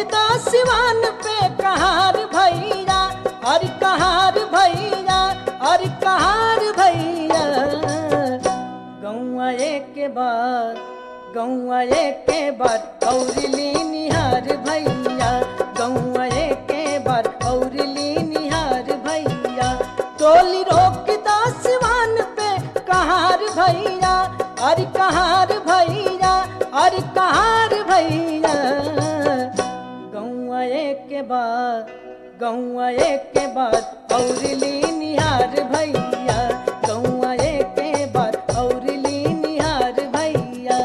रोकदा सिवान पे कहार भैया, अरे कहार भैया, अरे कहार भैया। गौआ एक बार, गौआ एक बार और ली निहार भैया, गौआ एक बार और ली निहार भैया। टोली रोकदा सिवान पे कहार भैया, अरे कहार भैया, अरे कहार भैया। गौआ एक बार, गौआ एक बार और ली निहार भैया, गौआ एक बार और ली निहार भैया।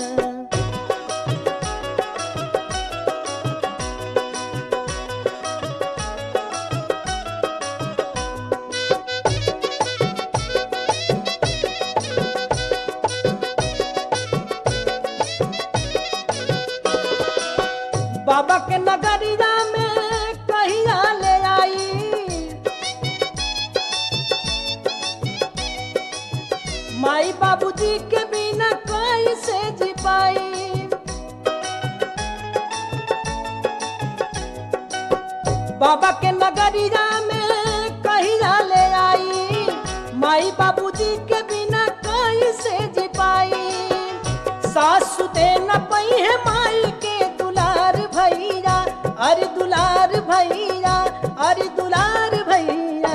बाबा के नगरिया में कहिया ले आई, माई बाबूजी के बिना कैसे जी पाई। बाबा के नगरिया में कहिया ले आई, माई बाबूजी के बिना कैसे जी पाई। सासु दे न पई है माई के दुलार भैया, अरे दुलार भैया, अरे दुलार भैया।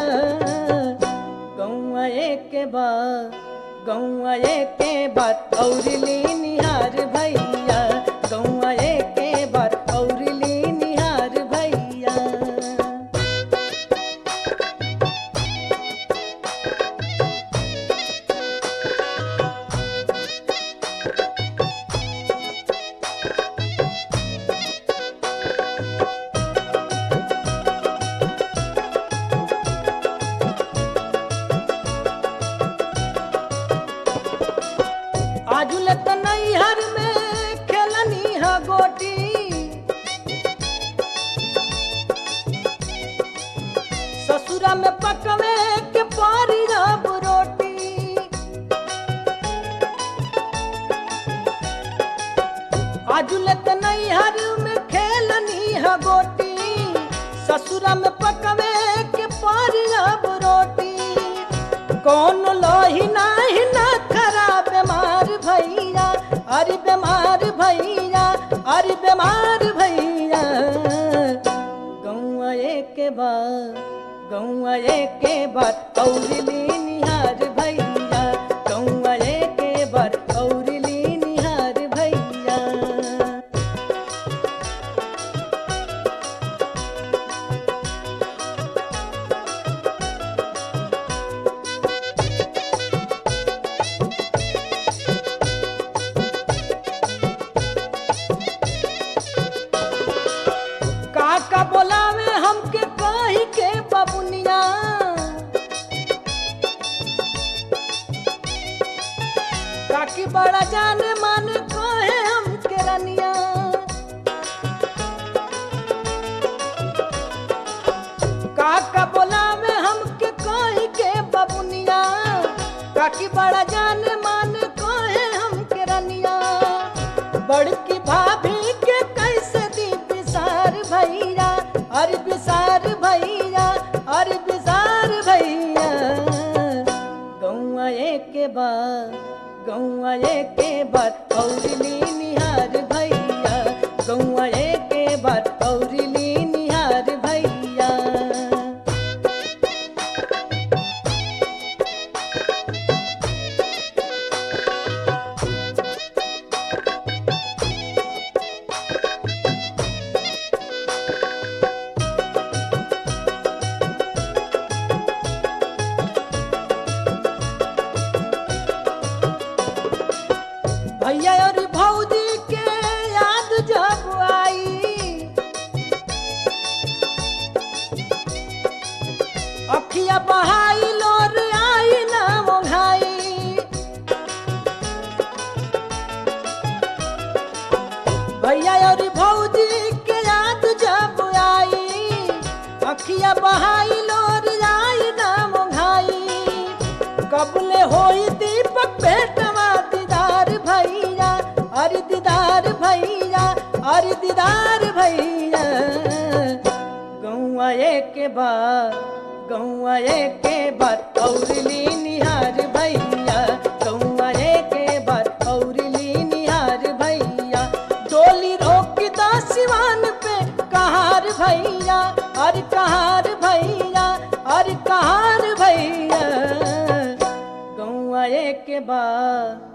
गौआ एक बार, गौआ एक बार और ली निहार भैया, गौआ एक बार और ली निहार भैया। आजुले त नैहर में खेलनी है गोटी, ससुरा में पकवे के पारी रब रोटी। आजुले त नैहर में खेलनी है गोटी, ससुरा में पकवे के पारी रब रोटी। कौन लोही नाही ना खराब बीमार भैया, अरे बीमार भैया, अरे बीमार भैया। गौआ एक बार, गौआ एक बार और ली निहार भैया, गौआ एक बार और ली निहार भैया। काका बोलावे हमके कही के बबुनिया, काकी बड़ा जाने माने कहे हमके रनिया। काका बोलावे हमके कही के बबुनिया, काकी बड़ा जाने माने कहे हमके रनिया। बड़की भाभी के कैसे दी बिसार भैया, अरे बिसार भैया, अरे बिसार भैया। गौआ एक बार, गौआ एक बार और ली निहार भैया, गौआ एक बार और ली निहार भैया। भैया और भौजी के याद जब आई, अखिया बहाई लोर आई ना मोघाई। भैया और भौजी के याद जब आई, अखिया बहाई लोर आई ना मोघाई। कबले होई दीपक भेटवा दीदार भैया, अरे दीदार भैया, अरे दीदार भैया। के बार गौआ के बार औरली निहार भैया गौआ के बार औरली निहार भैया डोली रोक दा सिवान पे कहार भैया अरे कहार भैया अरे कहार भैया गौआ के बार